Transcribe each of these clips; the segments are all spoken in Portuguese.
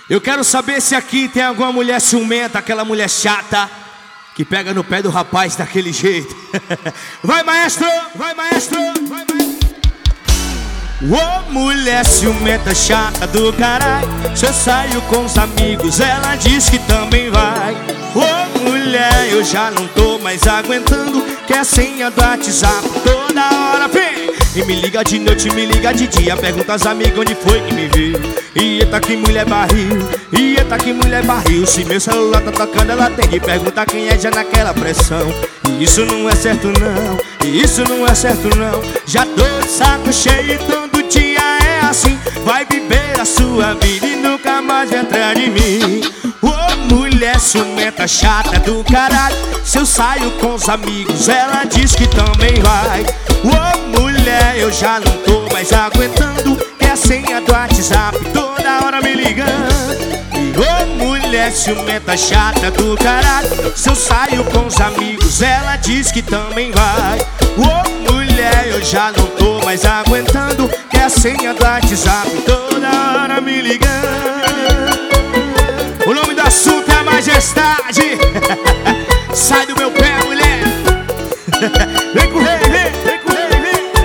Eu quero saber se aqui tem alguma mulher ciumenta, aquela mulher chata que pega no pé do rapaz daquele jeito. Vai, maestro! Vai, maestro! Vai, maestro! Ô, mulher ciumenta, chata do caralho. Se eu saio com os amigos, ela diz que também vai. Ô, mulher, eu já não tô mais aguentando. Quer a senha do WhatsApp toda hora, vem! E me liga de noite, me liga de dia. Pergunta às amigas onde foi que me viu. E eita que mulher barril, e eita que mulher barril. Se meu celular tá tocando, ela tem que perguntar quem é já naquela pressão. E isso não é certo não, e isso não é certo não. Já tô de saco cheio e todo dia é assim. Vai viver a sua vida e nunca mais vai atrás de mim. Ô, mulher ciumenta, chata do caralho. Se eu saio com os amigos, ela diz que também vai. Ô, mulher, eu já não tô mais aguentando. Quer a senha do WhatsApp toda hora me ligando. E ô, mulher ciumenta, chata do caralho. Se eu saio com os amigos, ela diz que também vai. Ô, mulher, eu já não tô mais aguentando. Quer a senha do WhatsApp toda hora me ligando. O nome do assunto é a majestade. Sai do meu pé, mulher. Vem com o rei, vem com o rei,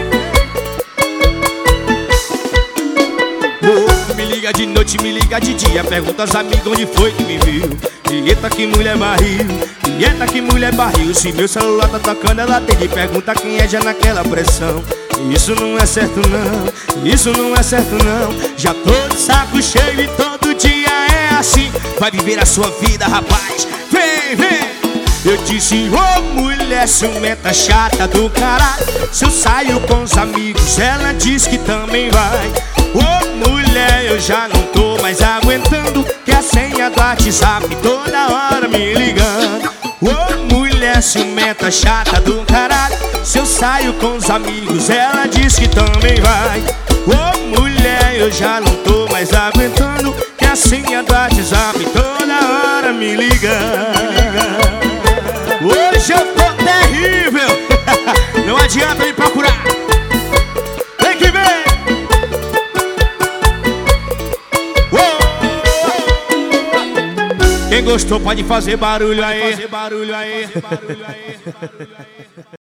vem. Me liga de noite, me liga de dia. Pergunta aos amigos onde foi que me viu. E eita que mulher barril, e eita que mulher barril. Se meu celular tá tocando, ela tem de perguntar quem é já naquela pressão. Isso não é certo não, isso não é certo não. Já tô de saco cheio e todo dia é assim. Vai viver a sua vida, rapaz. Vem, vem. Eu disse, ô, mulher ciumenta, chata do caralho. Se eu saio com os amigos, ela diz que também vai. Ô, mulher, eu já não tô mais aguentando. Quer a senha do WhatsApp toda hora me ligando. Ô, mulher ciumenta, chata do caralho. Se eu saio com os amigos, ela diz que também vai. Ô, mulher, eu já não tô mais aguentando. Quer a senha do WhatsApp toda hora me ligando. Hoje eu tô terrível. Não adianta me procurar. Vem que vem. Quem gostou pode fazer barulho aí.